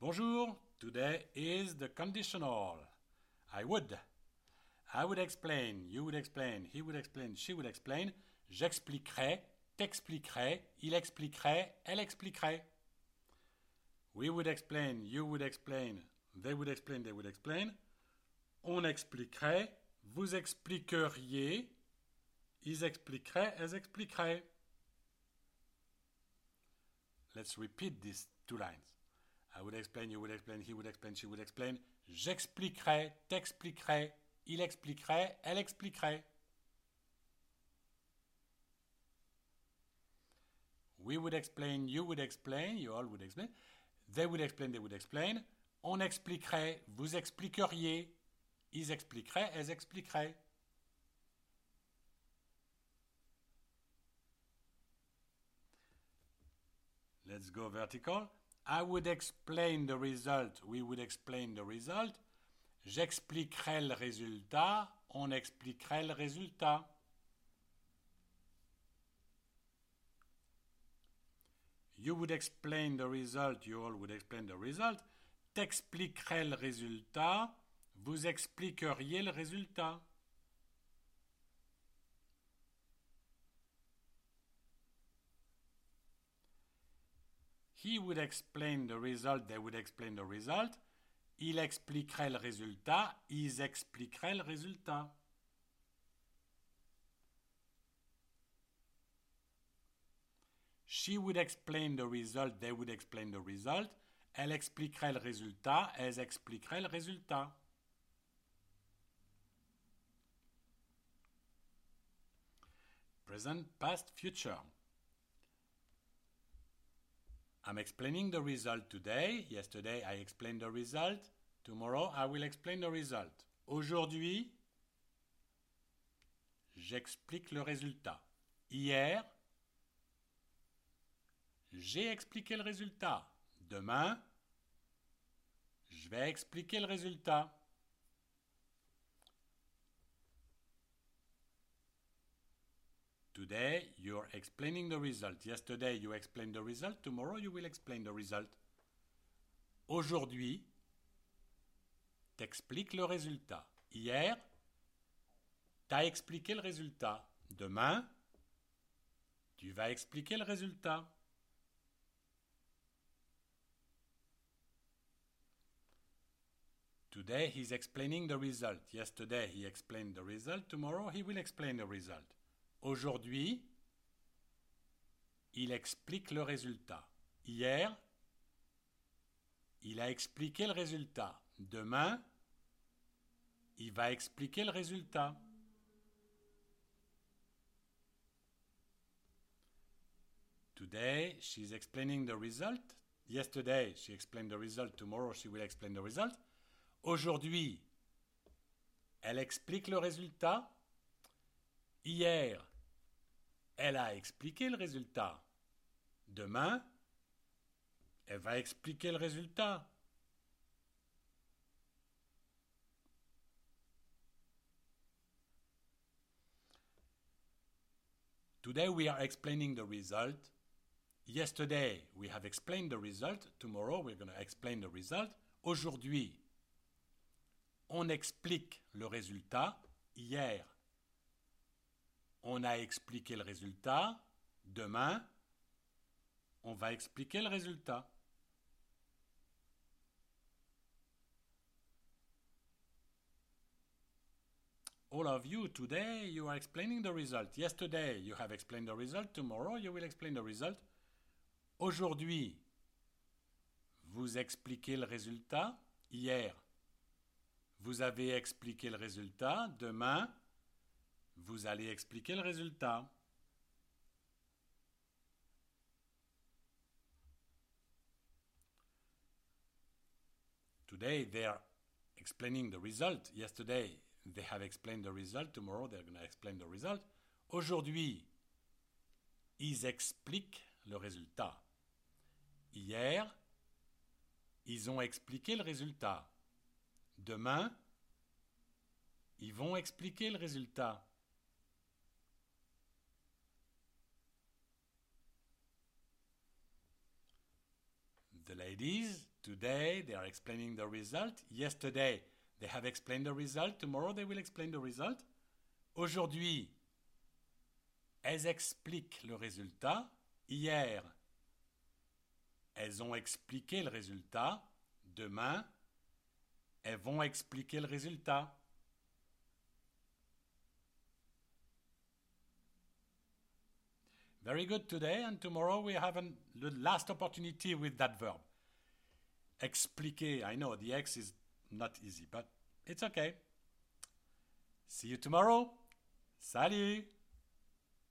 Bonjour, today is the conditional. I would. I would explain, you would explain, he would explain, she would explain. J'expliquerai, t'expliquerai, il expliquerait, elle expliquerait. We would explain, you would explain, they would explain, they would explain. On expliquerait, vous expliqueriez, ils expliqueraient, elles expliqueraient. Let's repeat these two lines. I would explain, you would explain, he would explain, she would explain. J'expliquerai, t'expliquerai, il expliquerait, elle expliquerait. We would explain, you all would explain. They would explain, they would explain. On expliquerait, vous expliqueriez, ils expliqueraient, elles expliqueraient. Let's go vertical. I would explain the result, we would explain the result. J'expliquerai le résultat, on expliquerait le résultat. You would explain the result, you all would explain the result. T'expliquerais le résultat, vous expliqueriez le résultat. He would explain the result, they would explain the result. Il expliquerait le résultat, ils expliqueraient le résultat. She would explain the result, they would explain the result. Elle expliquerait le résultat, elles expliqueraient le résultat. Present, past, future. I'm explaining the result today. Yesterday I explained the result. Tomorrow I will explain the result. Aujourd'hui, j'explique le résultat. Hier, j'ai expliqué le résultat. Demain, je vais expliquer le résultat. Today, you're explaining the result. Yesterday, you explained the result. Tomorrow, you will explain the result. Aujourd'hui, t'expliques le résultat. Hier, t'as expliqué le résultat. Demain, tu vas expliquer le résultat. Today, he's explaining the result. Yesterday, he explained the result. Tomorrow, he will explain the result. Aujourd'hui, il explique le résultat. Hier, il a expliqué le résultat. Demain, il va expliquer le résultat. Today, she's explaining the result. Yesterday, she explained the result. Tomorrow, she will explain the result. Aujourd'hui, elle explique le résultat. Hier, elle a expliqué le résultat. Demain, elle va expliquer le résultat. Today we are explaining the result. Yesterday we have explained the result. Tomorrow we're going to explain the result. Aujourd'hui, on explique le résultat. Hier, on a expliqué le résultat. Demain, on va expliquer le résultat. All of you, today you are explaining the result. Yesterday you have explained the result. Tomorrow you will explain the result. Aujourd'hui, vous expliquez le résultat. Hier, vous avez expliqué le résultat. Demain, vous allez expliquer le résultat. Today they are explaining the result. Yesterday they have explained the result. Tomorrow they're going to explain the result. Aujourd'hui, ils expliquent le résultat. Hier, ils ont expliqué le résultat. Demain, ils vont expliquer le résultat. The ladies Today, they are explaining the result. Yesterday, they have explained the result. Tomorrow, they will explain the result. Aujourd'hui, elles expliquent le résultat. Hier, elles ont expliqué le résultat. Demain, elles vont expliquer le résultat. Very good today, and tomorrow we have the last opportunity with that verb. Expliquer, I know the X is not easy, but it's okay. See you tomorrow. Salut!